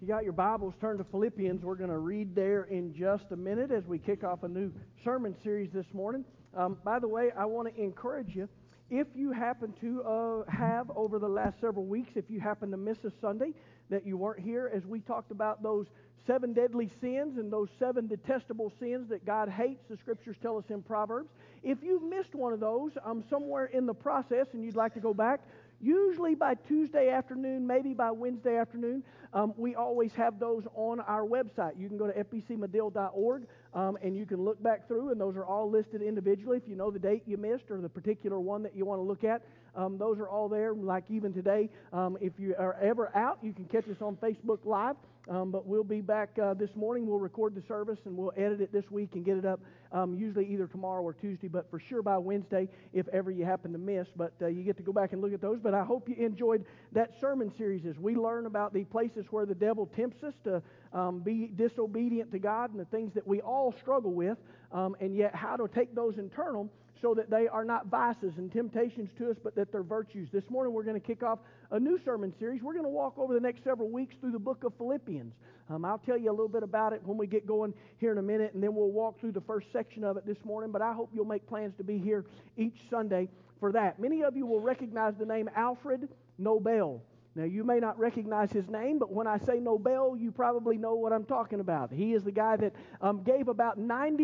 If you got your Bibles, turn to Philippians. We're going to read there in just a minute as we kick off a new sermon series this morning. By the way, I want to encourage you, if you happen to have over the last several weeks, if you happen to miss a Sunday that you weren't here as we talked about those 7 deadly sins and those 7 detestable sins that God hates, the Scriptures tell us in Proverbs. If you've missed one of those somewhere in the process and you'd like to go back, usually by Tuesday afternoon, maybe by Wednesday afternoon, we always have those on our website. You can go to fbcmadill.org and you can look back through, and those are all listed individually. If you know the date you missed or the particular one that you want to look at, those are all there. Like even today, if you are ever out, you can catch us on Facebook Live. But we'll be back this morning. We'll record the service and we'll edit it this week and get it up usually either tomorrow or Tuesday, but for sure by Wednesday if ever you happen to miss. But you get to go back and look at those. But I hope you enjoyed that sermon series as we learn about the places where the devil tempts us to be disobedient to God and the things that we all struggle with, and yet how to take those internal so that they are not vices and temptations to us, but that they're virtues. This morning we're going to kick off a new sermon series. We're going to walk over the next several weeks through the book of Philippians. I'll tell you a little bit about it when we get going here in a minute, and then we'll walk through the first section of it this morning, but I hope you'll make plans to be here each Sunday for that. Many of you will recognize the name Alfred Nobel. Now, you may not recognize his name, but when I say Nobel, you probably know what I'm talking about. He is the guy that gave about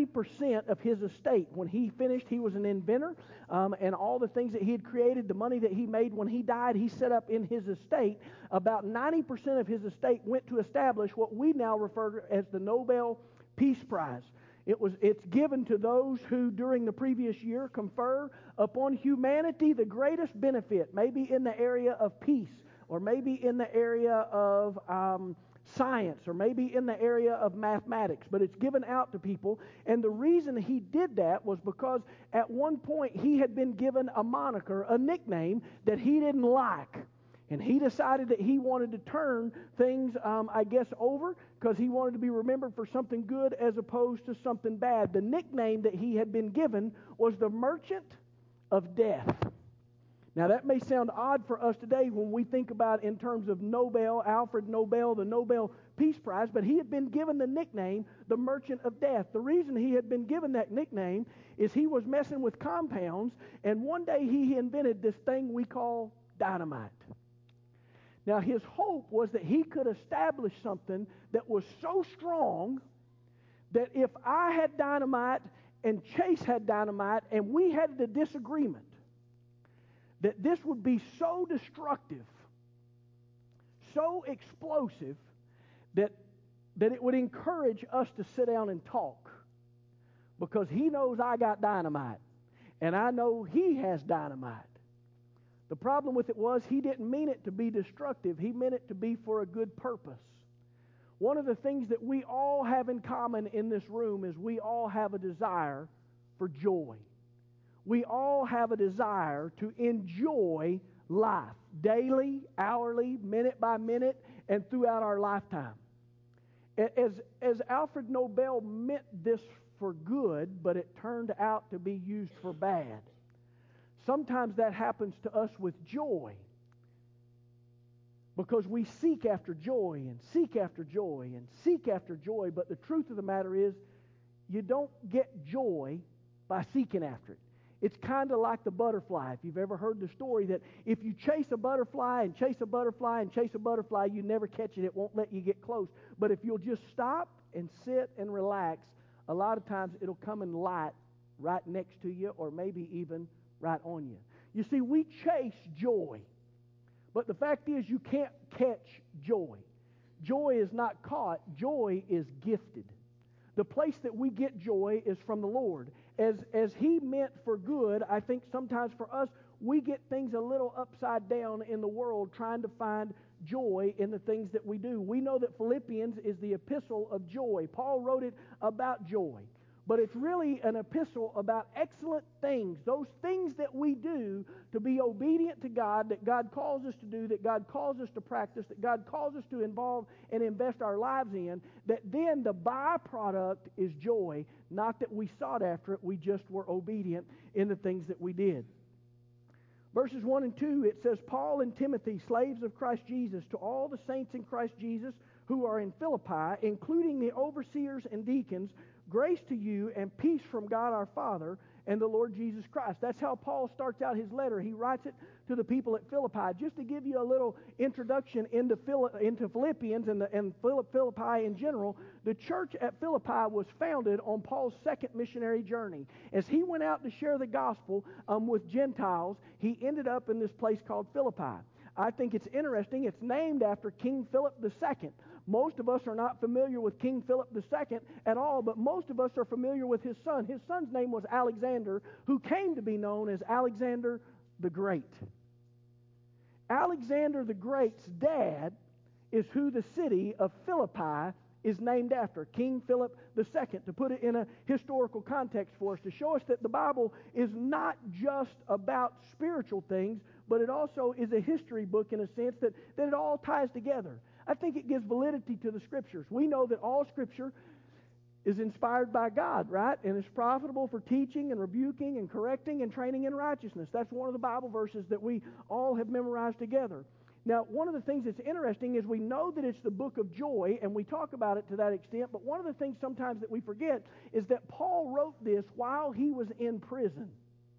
90% of his estate. When he finished, he was an inventor, and all the things that he had created, the money that he made when he died, he set up in his estate. About 90% of his estate went to establish what we now refer to as the Nobel Peace Prize. It's given to those who during the previous year confer upon humanity the greatest benefit, maybe in the area of peace, or maybe in the area of science, or maybe in the area of mathematics. But it's given out to people. And the reason he did that was because at one point he had been given a moniker, a nickname that he didn't like. And he decided that he wanted to turn things, over, because he wanted to be remembered for something good as opposed to something bad. The nickname that he had been given was the Merchant of Death. Now that may sound odd for us today when we think about in terms of Nobel, Alfred Nobel, the Nobel Peace Prize, but he had been given the nickname, the Merchant of Death. The reason he had been given that nickname is he was messing with compounds, and one day he invented this thing we call dynamite. Now his hope was that he could establish something that was so strong that if I had dynamite and Chase had dynamite and we had the disagreement, that this would be so destructive, so explosive, that it would encourage us to sit down and talk. Because he knows I got dynamite, and I know he has dynamite. The problem with it was he didn't mean it to be destructive. He meant it to be for a good purpose. One of the things that we all have in common in this room is we all have a desire for joy. We all have a desire to enjoy life daily, hourly, minute by minute, and throughout our lifetime. As Alfred Nobel meant this for good, but it turned out to be used for bad. Sometimes that happens to us with joy, because we seek after joy and seek after joy and seek after joy, but the truth of the matter is you don't get joy by seeking after it. It's kind of like the butterfly. If you've ever heard the story that if you chase a butterfly and chase a butterfly and chase a butterfly, you never catch it. It won't let you get close. But if you'll just stop and sit and relax, a lot of times it'll come and light right next to you, or maybe even right on you. You see, we chase joy. But the fact is, you can't catch joy. Joy is not caught. Joy is gifted. The place that we get joy is from the Lord. As He meant for good, I think sometimes for us, we get things a little upside down in the world trying to find joy in the things that we do. We know that Philippians is the epistle of joy. Paul wrote it about joy. But it's really an epistle about excellent things, those things that we do to be obedient to God, that God calls us to do, that God calls us to practice, that God calls us to involve and invest our lives in, that then the byproduct is joy, not that we sought after it, we just were obedient in the things that we did. Verses 1 and 2, it says, Paul and Timothy, slaves of Christ Jesus, to all the saints in Christ Jesus who are in Philippi, including the overseers and deacons, grace to you and peace from God our Father and the Lord Jesus Christ. That's how Paul starts out his letter. He writes it to the people at Philippi. Just to give you a little introduction into Philippians and Philippi in general, the church at Philippi was founded on Paul's second missionary journey. As he went out to share the gospel with Gentiles, he ended up in this place called Philippi. I think it's interesting. It's named after King Philip II. Most of us are not familiar with King Philip II at all, but most of us are familiar with his son. His son's name was Alexander, who came to be known as Alexander the Great. Alexander the Great's dad is who the city of Philippi is named after, King Philip II, to put it in a historical context for us, to show us that the Bible is not just about spiritual things, but it also is a history book in a sense that it all ties together. I think it gives validity to the Scriptures. We know that all Scripture is inspired by God, right? And is profitable for teaching and rebuking and correcting and training in righteousness. That's one of the Bible verses that we all have memorized together. Now, one of the things that's interesting is we know that it's the book of joy, and we talk about it to that extent, but one of the things sometimes that we forget is that Paul wrote this while he was in prison.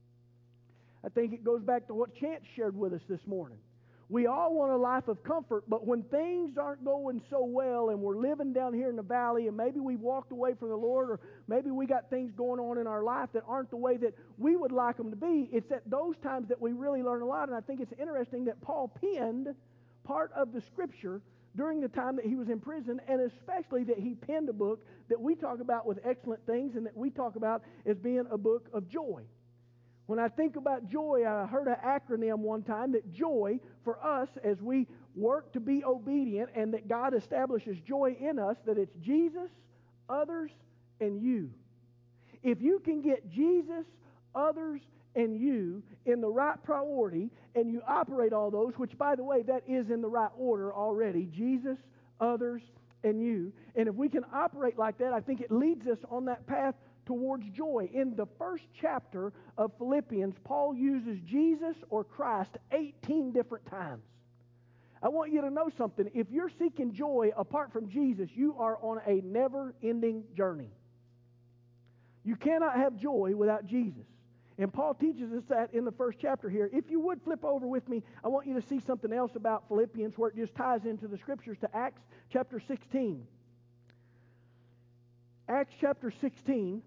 I think it goes back to what Chance shared with us this morning. We all want a life of comfort, but when things aren't going so well and we're living down here in the valley and maybe we walked away from the Lord, or maybe we got things going on in our life that aren't the way that we would like them to be, it's at those times that we really learn a lot. And I think it's interesting that Paul penned part of the Scripture during the time that he was in prison, and especially that he penned a book that we talk about with excellent things and that we talk about as being a book of joy. When I think about joy, I heard an acronym one time that joy for us as we work to be obedient and that God establishes joy in us, that it's Jesus, others, and you. If you can get Jesus, others, and you in the right priority, and you operate all those, which by the way, that is in the right order already, Jesus, others, and you. And if we can operate like that, I think it leads us on that path towards joy. In the first chapter of Philippians, Paul uses Jesus or Christ 18 different times. I want you to know something. If you're seeking joy apart from Jesus, you are on a never-ending journey. You cannot have joy without Jesus. And Paul teaches us that in the first chapter here. If you would flip over with me, I want you to see something else about Philippians where it just ties into the Scriptures, to Acts chapter 16. Acts chapter 16.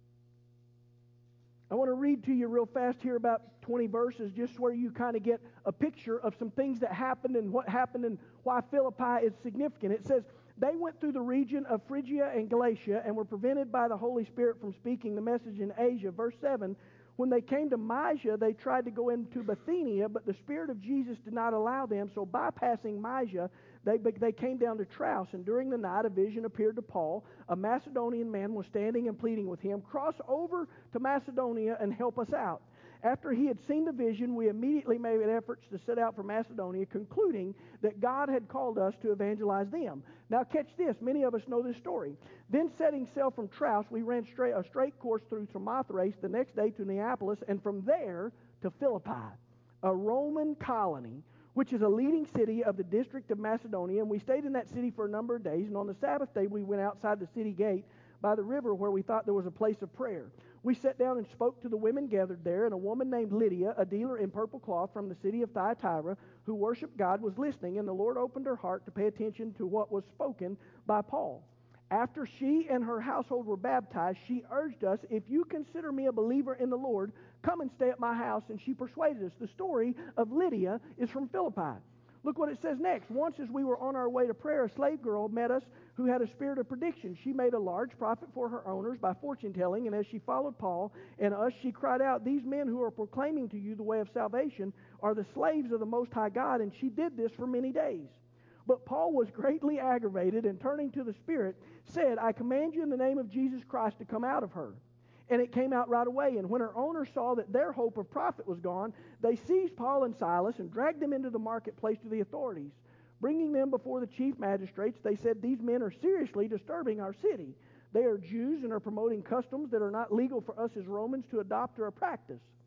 I want to read to you real fast here about 20 verses, just where you kind of get a picture of some things that happened and what happened and why Philippi is significant. It says, they went through the region of Phrygia and Galatia and were prevented by the Holy Spirit from speaking the message in Asia. Verse 7, when they came to Mysia, they tried to go into Bithynia, but the Spirit of Jesus did not allow them. So bypassing Mysia, they came down to Troas, and during the night a vision appeared to Paul. A Macedonian man was standing and pleading with him, cross over to Macedonia and help us out. After he had seen the vision, we immediately made efforts to set out for Macedonia, concluding that God had called us to evangelize them. Now catch this, many of us know this story. Then setting sail from Troas, we ran a straight course through Samothrace, the next day to Neapolis, and from there to Philippi, a Roman colony, which is a leading city of the district of Macedonia. And we stayed in that city for a number of days, and on the Sabbath day we went outside the city gate by the river where we thought there was a place of prayer. We sat down and spoke to the women gathered there, and a woman named Lydia, a dealer in purple cloth from the city of Thyatira, who worshiped God, was listening, and the Lord opened her heart to pay attention to what was spoken by Paul. After she and her household were baptized, she urged us, if you consider me a believer in the Lord, come and stay at my house, and she persuaded us. The story of Lydia is from Philippi. Look what it says next. Once as we were on our way to prayer, a slave girl met us who had a spirit of prediction. She made a large profit for her owners by fortune-telling, and as she followed Paul and us, she cried out, these men who are proclaiming to you the way of salvation are the slaves of the Most High God, and she did this for many days. But Paul was greatly aggravated, and turning to the Spirit, said, I command you in the name of Jesus Christ to come out of her. And it came out right away. And when her owners saw that their hope of profit was gone, they seized Paul and Silas and dragged them into the marketplace to the authorities. Bringing them before the chief magistrates, they said, these men are seriously disturbing our city. They are Jews and are promoting customs that are not legal for us as Romans to adopt or practice.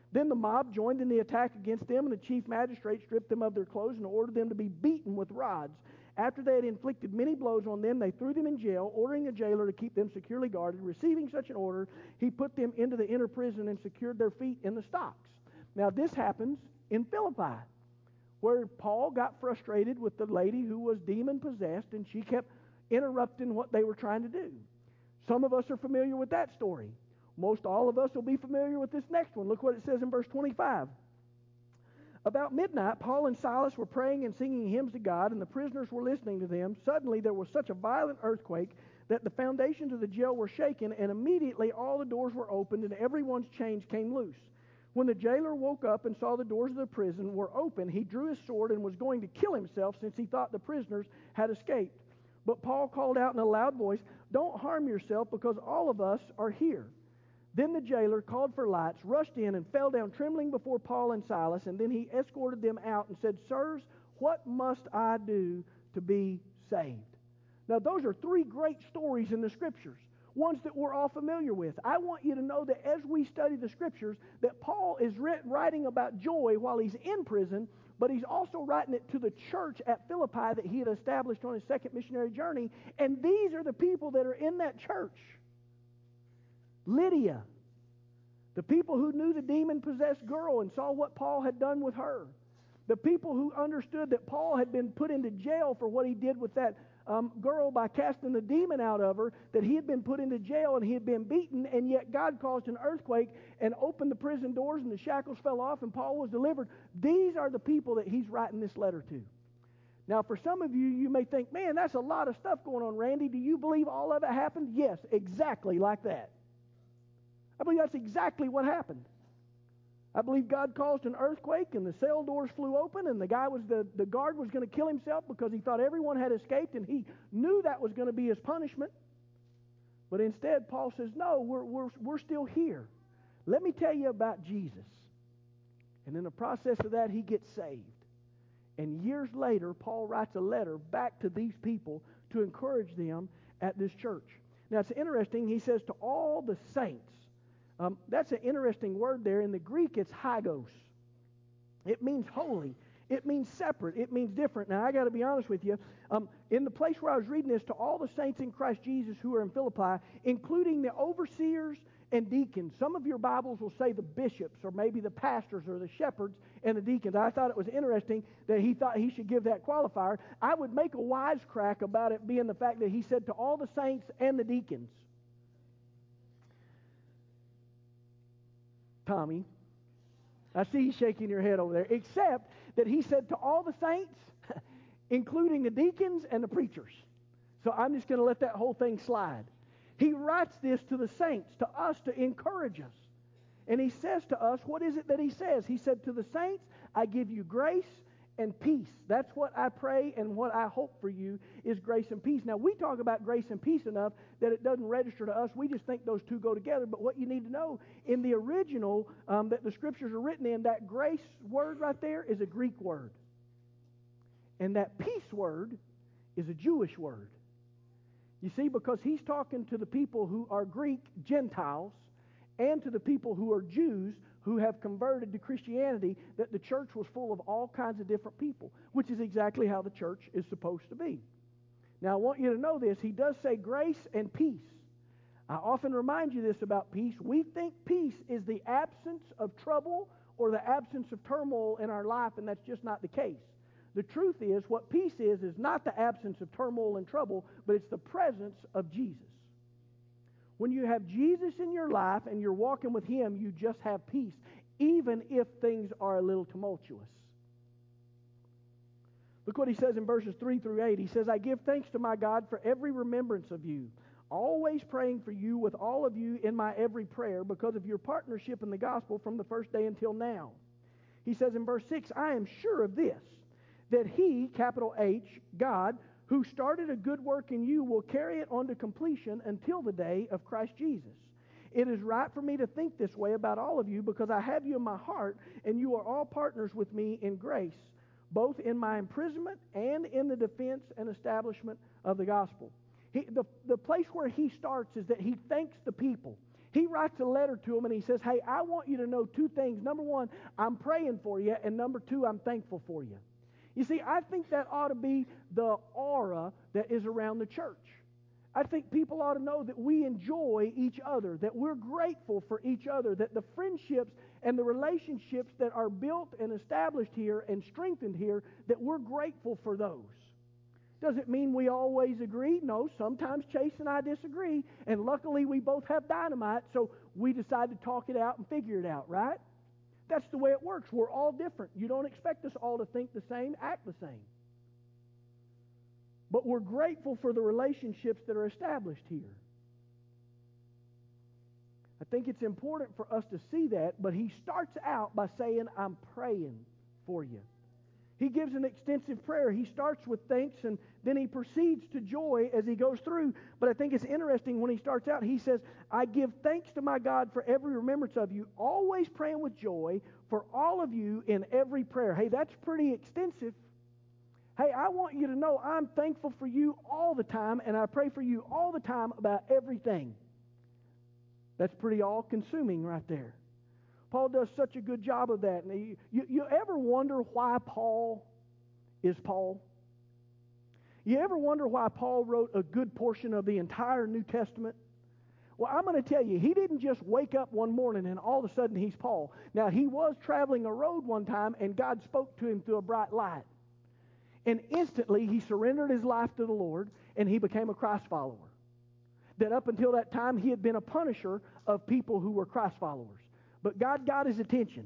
Then the mob joined in the attack against them, and the chief magistrate stripped them of their clothes and ordered them to be beaten with rods. After they had inflicted many blows on them, they threw them in jail, ordering a jailer to keep them securely guarded. Receiving such an order, he put them into the inner prison and secured their feet in the stocks. Now this happens in Philippi, where Paul got frustrated with the lady who was demon-possessed, and she kept interrupting what they were trying to do. Some of us are familiar with that story. Most all of us will be familiar with this next one. Look what it says in verse 25. About midnight, Paul and Silas were praying and singing hymns to God, and the prisoners were listening to them. Suddenly there was such a violent earthquake that the foundations of the jail were shaken, and immediately all the doors were opened, and everyone's chains came loose. When the jailer woke up and saw the doors of the prison were open, he drew his sword and was going to kill himself, since he thought the prisoners had escaped. But Paul called out in a loud voice, "Don't harm yourself, because all of us are here." Then the jailer called for lights, rushed in, and fell down trembling before Paul and Silas, and then he escorted them out and said, "Sirs, what must I do to be saved?" Now those are three great stories in the Scriptures, ones that we're all familiar with. I want you to know that as we study the Scriptures, that Paul is writing about joy while he's in prison, but he's also writing it to the church at Philippi that he had established on his second missionary journey, and these are the people that are in that church. Lydia, the people who knew the demon-possessed girl and saw what Paul had done with her. The people who understood that Paul had been put into jail for what he did with that girl by casting the demon out of her, that he had been put into jail and he had been beaten, and yet God caused an earthquake and opened the prison doors and the shackles fell off and Paul was delivered. These are the people that he's writing this letter to. Now, for some of you, you may think, "Man, that's a lot of stuff going on, Randy. Do you believe all of it happened?" Yes, exactly like that. I believe that's exactly what happened. I believe God caused an earthquake and the cell doors flew open, and the guard was going to kill himself because he thought everyone had escaped, and he knew that was going to be his punishment. But instead, Paul says, "No, we're still here. Let me tell you about Jesus." And in the process of that, he gets saved. And years later, Paul writes a letter back to these people to encourage them at this church. Now, it's interesting. He says, "To all the saints." That's an interesting word there. In the Greek, it's hagios. It means holy. It means separate. It means different. Now, I got to be honest with you. In the place where I was reading this, "To all the saints in Christ Jesus who are in Philippi," including the overseers and deacons. Some of your Bibles will say the bishops, or maybe the pastors, or the shepherds and the deacons. I thought it was interesting that he thought he should give that qualifier. I would make a wisecrack about it being the fact that he said to all the saints and the deacons. Tommy, I see you shaking your head over there, except that he said to all the saints, including the deacons and the preachers. So I'm just going to let that whole thing slide. He writes this to the saints, to us, to encourage us. And he says to us, what is it that he says? He said, "To the saints, I give you grace and peace." That's what I pray and what I hope for you is grace and peace. Now, we talk about grace and peace enough that it doesn't register to us. We just think those two go together. But what you need to know, in the original that the Scriptures are written in, that grace word right there is a Greek word. And that peace word is a Jewish word. You see, because he's talking to the people who are Greek Gentiles and to the people who are Jews who have converted to Christianity, that the church was full of all kinds of different people, which is exactly how the church is supposed to be. Now, I want you to know this. He does say grace and peace. I often remind you this about peace. We think peace is the absence of trouble or the absence of turmoil in our life, and that's just not the case. The truth is, what peace is not the absence of turmoil and trouble, but it's the presence of Jesus. When you have Jesus in your life and you're walking with Him, you just have peace, even if things are a little tumultuous. Look what he says in verses 3 through 8. He says, "I give thanks to my God for every remembrance of you, always praying for you with all of you in my every prayer because of your partnership in the gospel from the first day until now." He says in verse 6, "I am sure of this, that He," capital H, God, "who started a good work in you will carry it on to completion until the day of Christ Jesus. It is right for me to think this way about all of you because I have you in my heart and you are all partners with me in grace, both in my imprisonment and in the defense and establishment of the gospel." The place where he starts is that he thanks the people. He writes a letter to them and he says, hey, I want you to know two things. Number one, I'm praying for you, and number two, I'm thankful for you. You see, I think that ought to be the aura that is around the church. I think people ought to know that we enjoy each other, that we're grateful for each other, that the friendships and the relationships that are built and established here and strengthened here, that we're grateful for those. Does it mean we always agree? No, sometimes Chase and I disagree, and luckily we both have dynamite, so we decide to talk it out and figure it out, right? That's the way it works. We're all different. You don't expect us all to think the same, act the same. But we're grateful for the relationships that are established here. I think it's important for us to see that, but he starts out by saying, I'm praying for you. He gives an extensive prayer. He starts with thanks, and then he proceeds to joy as he goes through. But I think it's interesting when he starts out, he says, I give thanks to my God for every remembrance of you, always praying with joy for all of you in every prayer. Hey, that's pretty extensive. Hey, I want you to know I'm thankful for you all the time, and I pray for you all the time about everything. That's pretty all-consuming right there. Paul does such a good job of that. And you ever wonder why Paul is Paul? You ever wonder why Paul wrote a good portion of the entire New Testament? Well, I'm going to tell you, he didn't just wake up one morning and all of a sudden he's Paul. Now, he was traveling a road one time, and God spoke to him through a bright light. And instantly he surrendered his life to the Lord, and he became a Christ follower. That up until that time he had been a punisher of people who were Christ followers. But God got his attention.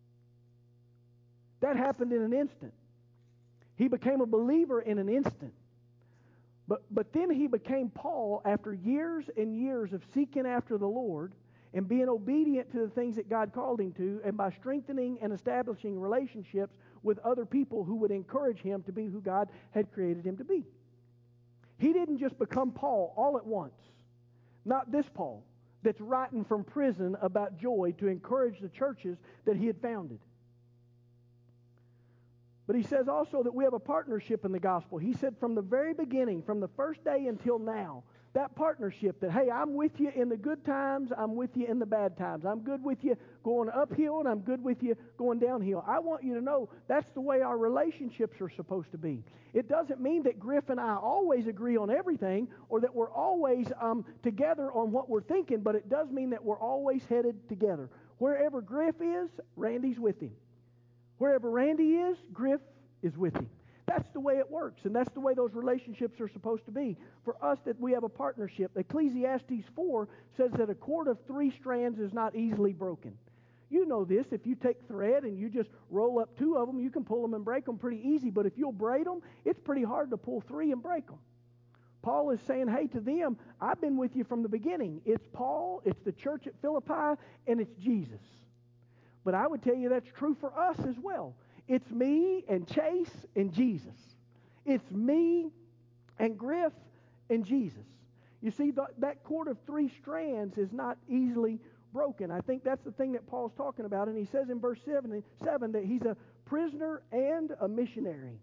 That happened in an instant. He became a believer in an instant. But then he became Paul after years and years of seeking after the Lord and being obedient to the things that God called him to, and by strengthening and establishing relationships with other people who would encourage him to be who God had created him to be. He didn't just become Paul all at once. Not this Paul that's writing from prison about joy to encourage the churches that he had founded. But he says also that we have a partnership in the gospel. He said from the very beginning, from the first day until now, that partnership that, hey, I'm with you in the good times, I'm with you in the bad times. I'm good with you going uphill, and I'm good with you going downhill. I want you to know that's the way our relationships are supposed to be. It doesn't mean that Griff and I always agree on everything, or that we're always together on what we're thinking, but it does mean that we're always headed together. Wherever Griff is, Randy's with him. Wherever Randy is, Griff is with him. That's the way it works, and that's the way those relationships are supposed to be. For us, that we have a partnership. Ecclesiastes 4 says that a cord of 3 strands is not easily broken. You know this. If you take thread and you just roll up 2 of them, you can pull them and break them pretty easy. But if you'll braid them, it's pretty hard to pull 3 and break them. Paul is saying, hey, to them, I've been with you from the beginning. It's Paul, it's the church at Philippi, and it's Jesus. But I would tell you that's true for us as well. It's me and Chase and Jesus. It's me and Griff and Jesus. You see, that cord of 3 strands is not easily broken. I think that's the thing that Paul's talking about. And he says in verse 7 that he's a prisoner and a missionary.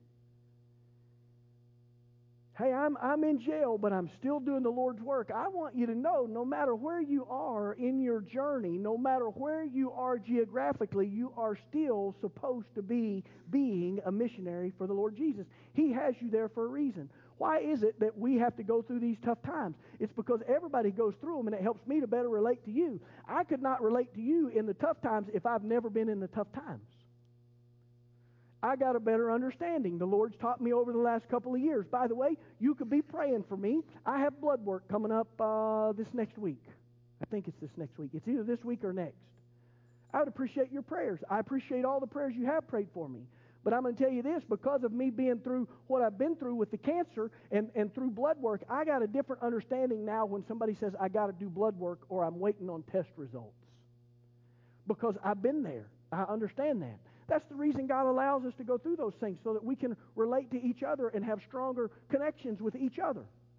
Hey, I'm in jail, but I'm still doing the Lord's work. I want you to know, no matter where you are in your journey, no matter where you are geographically, you are still supposed to be being a missionary for the Lord Jesus. He has you there for a reason. Why is it that we have to go through these tough times? It's because everybody goes through them, and it helps me to better relate to you. I could not relate to you in the tough times if I've never been in the tough times. I got a better understanding. The Lord's taught me over the last couple of years. By the way, you could be praying for me. I have blood work coming up this next week. I think it's this next week. It's either this week or next. I would appreciate your prayers. I appreciate all the prayers you have prayed for me. But I'm going to tell you this, because of me being through what I've been through with the cancer and through blood work, I got a different understanding now when somebody says I got to do blood work or I'm waiting on test results. Because I've been there. I understand that. That's the reason God allows us to go through those things, so that we can relate to each other and have stronger connections with each other.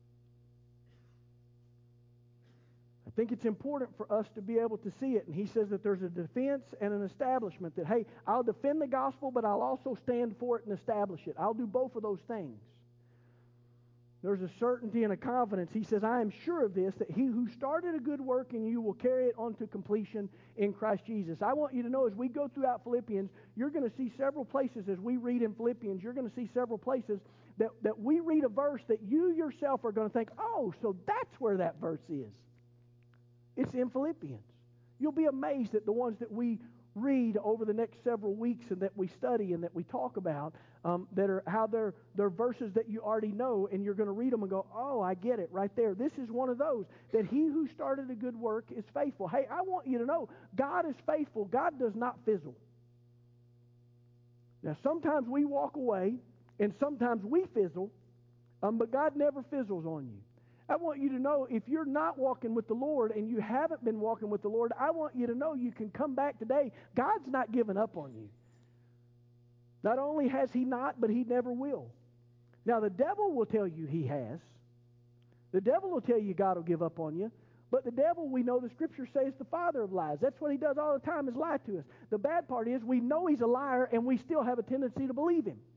I think it's important for us to be able to see it. And he says that there's a defense and an establishment. That, hey, I'll defend the gospel, but I'll also stand for it and establish it. I'll do both of those things. There's a certainty and a confidence. He says, I am sure of this, that he who started a good work in you will carry it on to completion in Christ Jesus. I want you to know as we go throughout Philippians, you're going to see several places as we read in Philippians, you're going to see several places that we read a verse that you yourself are going to think, oh, so that's where that verse is. It's in Philippians. You'll be amazed at the ones that we read over the next several weeks and that we study and that we talk about, that are how they're verses that you already know, and you're going to read them and go, oh, I get it right there. This is one of those, that he who started a good work is faithful. Hey, I want you to know, God is faithful. God does not fizzle. Now, sometimes we walk away and sometimes we fizzle, but God never fizzles on you. I want you to know, if you're not walking with the Lord and you haven't been walking with the Lord, I want you to know you can come back today. God's not giving up on you. Not only has he not, but he never will. Now, the devil will tell you he has. The devil will tell you God will give up on you. But the devil, we know the Scripture says, is the father of lies. That's what he does all the time, is lie to us. The bad part is we know he's a liar and we still have a tendency to believe him.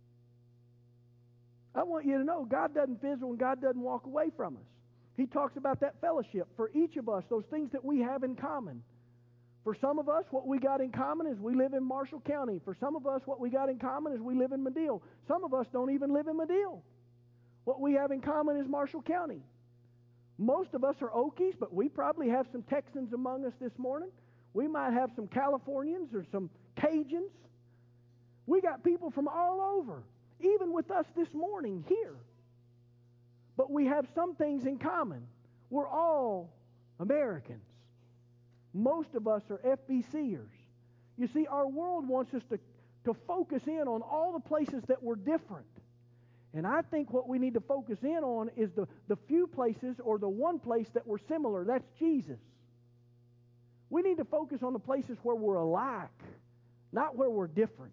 I want you to know God doesn't fizzle and God doesn't walk away from us. He talks about that fellowship for each of us, those things that we have in common. For some of us, what we got in common is we live in Marshall County. For some of us, what we got in common is we live in Madill. Some of us don't even live in Madill. What we have in common is Marshall County. Most of us are Okies, but we probably have some Texans among us this morning. We might have some Californians or some Cajuns. We got people from all over, even with us this morning here. But we have some things in common. We're all Americans. Most of us are FBCers. You see, our world wants us to focus in on all the places that we're different. And I think what we need to focus in on is the few places, or the one place that we're similar. That's Jesus. We need to focus on the places where we're alike, not where we're different.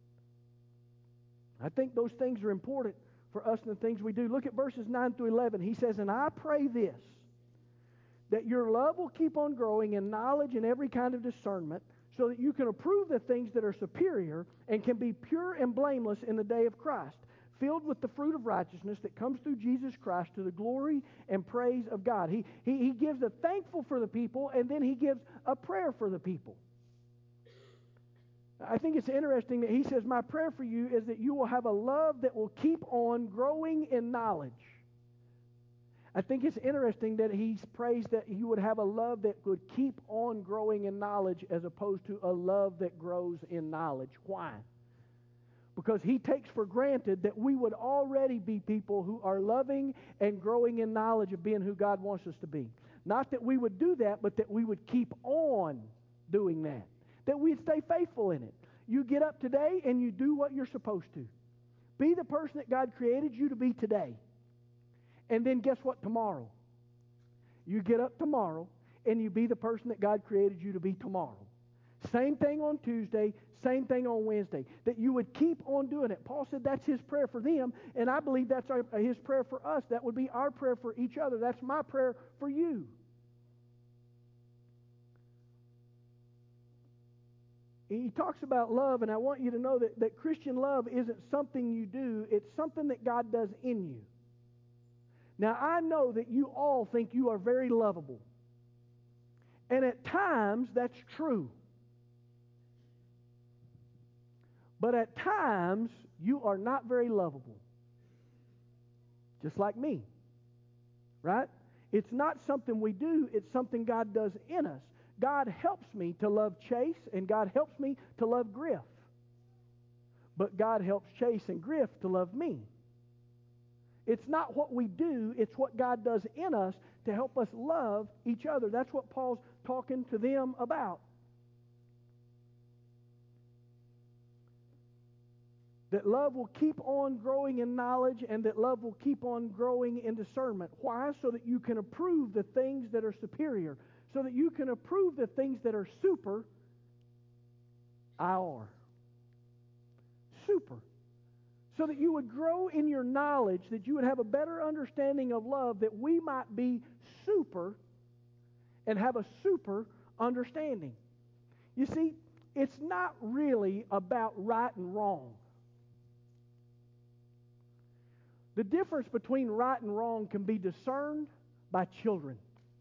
I think those things are important for us and the things we do. Look at verses 9 through 11. He says, and I pray this, that your love will keep on growing in knowledge and every kind of discernment, so that you can approve the things that are superior and can be pure and blameless in the day of Christ, filled with the fruit of righteousness that comes through Jesus Christ to the glory and praise of God. He gives a thankful for the people, and then he gives a prayer for the people. I think it's interesting that he says, my prayer for you is that you will have a love that will keep on growing in knowledge. I think it's interesting that he prays that you would have a love that would keep on growing in knowledge, as opposed to a love that grows in knowledge. Why? Because he takes for granted that we would already be people who are loving and growing in knowledge of being who God wants us to be. Not that we would do that, but that we would keep on doing that. That we'd stay faithful in it. You get up today and you do what you're supposed to. Be the person that God created you to be today. And then guess what tomorrow? You get up tomorrow and you be the person that God created you to be tomorrow. Same thing on Tuesday, same thing on Wednesday. That you would keep on doing it. Paul said that's his prayer for them, and I believe that's his prayer for us. That would be our prayer for each other. That's my prayer for you. He talks about love, and I want you to know that Christian love isn't something you do. It's something that God does in you. Now, I know that you all think you are very lovable. And at times, that's true. But at times, you are not very lovable. Just like me. Right? It's not something we do. It's something God does in us. God helps me to love Chase, and God helps me to love Griff. But God helps Chase and Griff to love me. It's not what we do, it's what God does in us to help us love each other. That's what Paul's talking to them about. That love will keep on growing in knowledge, and that love will keep on growing in discernment. Why? So that you can approve the things that are superior. So that you can approve the things that are super. Super. So that you would grow in your knowledge, that you would have a better understanding of love, that we might be super and have a super understanding. You see, it's not really about right and wrong. The difference between right and wrong can be discerned by children.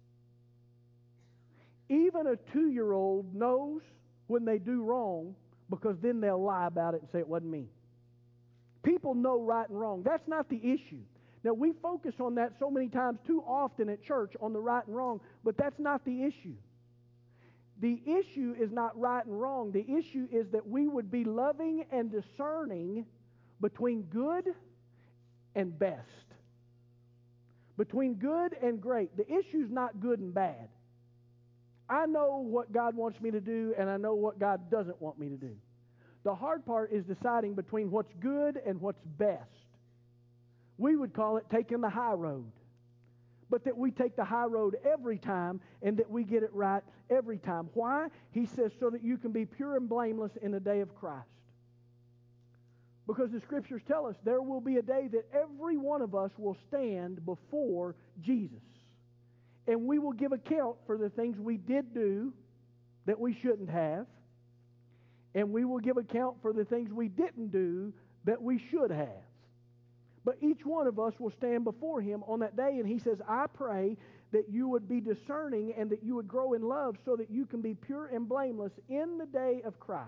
Even a 2-year-old knows when they do wrong, because then they'll lie about it and say it wasn't me. People know right and wrong. That's not the issue. Now, we focus on that so many times too often at church, on the right and wrong, but that's not the issue. The issue is not right and wrong. The issue is that we would be loving and discerning between good and best, between good and great. The issue is not good and bad. I know what God wants me to do, and I know what God doesn't want me to do. The hard part is deciding between what's good and what's best. We would call it taking the high road. But that we take the high road every time, and that we get it right every time. Why? He says, so that you can be pure and blameless in the day of Christ. Because the Scriptures tell us there will be a day that every one of us will stand before Jesus. And we will give account for the things we did do that we shouldn't have. And we will give account for the things we didn't do that we should have. But each one of us will stand before Him on that day. And He says, I pray that you would be discerning and that you would grow in love so that you can be pure and blameless in the day of Christ.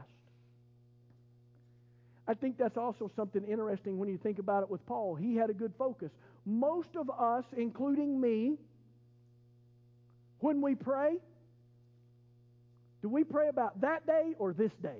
I think that's also something interesting when you think about it with Paul. He had a good focus. Most of us, including me, when we pray, do we pray about that day or this day?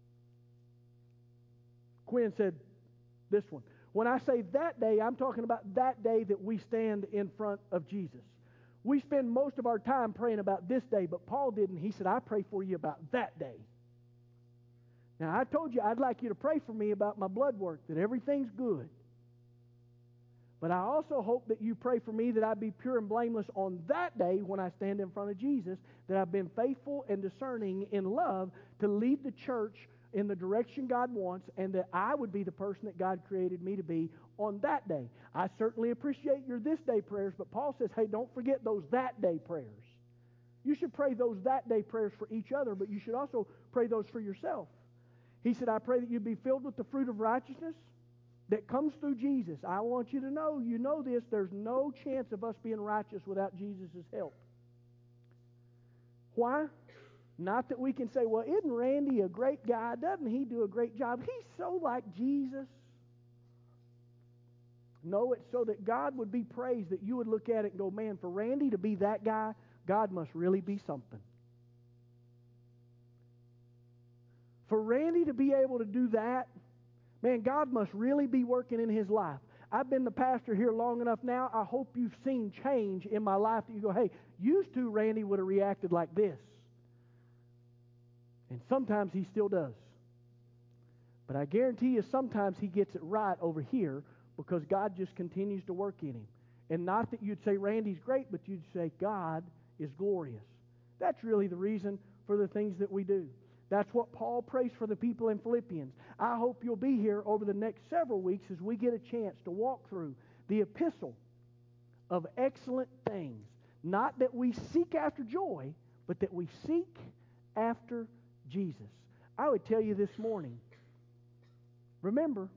Quinn said this one. When I say that day, I'm talking about that day that we stand in front of Jesus. We spend most of our time praying about this day, but Paul didn't. He said, I pray for you about that day. Now, I told you I'd like you to pray for me about my blood work, that everything's good. But I also hope that you pray for me that I be pure and blameless on that day when I stand in front of Jesus, that I've been faithful and discerning in love to lead the church in the direction God wants, and that I would be the person that God created me to be on that day. I certainly appreciate your this day prayers, but Paul says, hey, don't forget those that day prayers. You should pray those that day prayers for each other, but you should also pray those for yourself. He said, I pray that you be filled with the fruit of righteousness that comes through Jesus. I want you to know, you know this, there's no chance of us being righteous without Jesus' help. Why? Not that we can say, well, isn't Randy a great guy? Doesn't he do a great job? He's so like Jesus. No, it's so that God would be praised, that you would look at it and go, man, for Randy to be that guy, God must really be something. For Randy to be able to do that, man, God must really be working in his life. I've been the pastor here long enough now. I hope you've seen change in my life that you go, hey, used to Randy would have reacted like this. And sometimes he still does. But I guarantee you sometimes he gets it right over here because God just continues to work in him. And not that you'd say Randy's great, but you'd say God is glorious. That's really the reason for the things that we do. That's what Paul prays for the people in Philippians. I hope you'll be here over the next several weeks as we get a chance to walk through the epistle of excellent things. Not that we seek after joy, but that we seek after Jesus. I would tell you this morning, remember,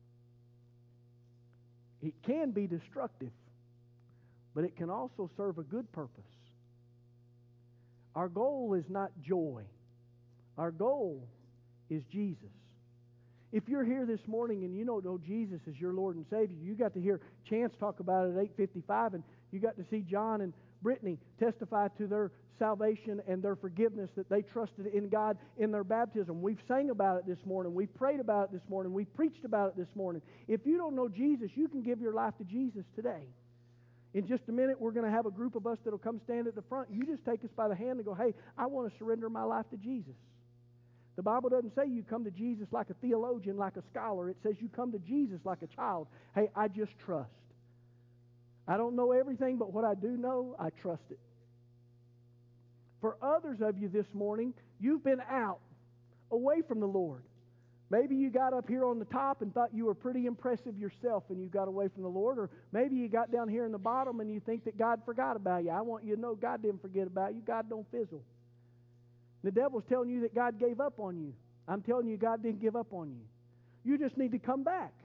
it can be destructive, but it can also serve a good purpose. Our goal is not joy. Our goal is Jesus. If you're here this morning and you don't know Jesus as your Lord and Savior, you got to hear Chance talk about it at 8:55, and you got to see John and Brittany testify to their salvation and their forgiveness, that they trusted in God in their baptism. We've sang about it this morning. We've prayed about it this morning. We've preached about it this morning. If you don't know Jesus, you can give your life to Jesus today. In just a minute, we're going to have a group of us that will come stand at the front. You just take us by the hand and go, hey, I want to surrender my life to Jesus. The Bible doesn't say you come to Jesus like a theologian, like a scholar. It says you come to Jesus like a child. Hey, I just trust. I don't know everything, but what I do know, I trust it. For others of you this morning, you've been out, away from the Lord. Maybe you got up here on the top and thought you were pretty impressive yourself and you got away from the Lord. Or maybe you got down here in the bottom and you think that God forgot about you. I want you to know God didn't forget about you. God don't fizzle. The devil's telling you that God gave up on you. I'm telling you God didn't give up on you. You just need to come back.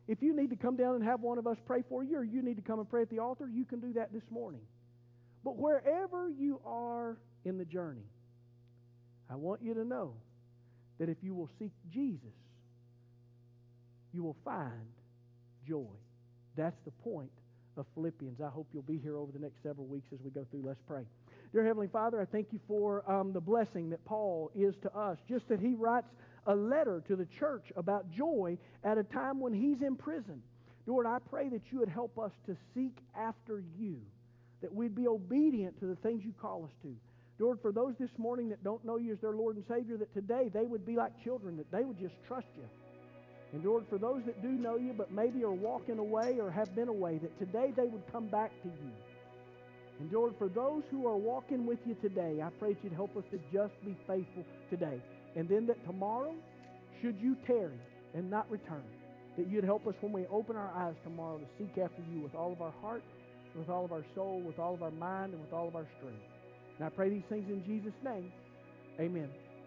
If you need to come down and have one of us pray for you, or you need to come and pray at the altar, you can do that this morning. But wherever you are in the journey, I want you to know that if you will seek Jesus, you will find joy. That's the point of Philippians. I hope you'll be here over the next several weeks as we go through. Let's pray. Dear Heavenly Father, I thank you for the blessing that Paul is to us, just that he writes a letter to the church about joy at a time when he's in prison. Lord, I pray that you would help us to seek after you, that we'd be obedient to the things you call us to. Lord, for those this morning that don't know you as their Lord and Savior, that today they would be like children, that they would just trust you. And Lord, for those that do know you but maybe are walking away or have been away, that today they would come back to you. And Lord, for those who are walking with you today, I pray that you'd help us to just be faithful today. And then that tomorrow, should you tarry and not return, that you'd help us when we open our eyes tomorrow to seek after you with all of our heart, with all of our soul, with all of our mind, and with all of our strength. And I pray these things in Jesus' name. Amen.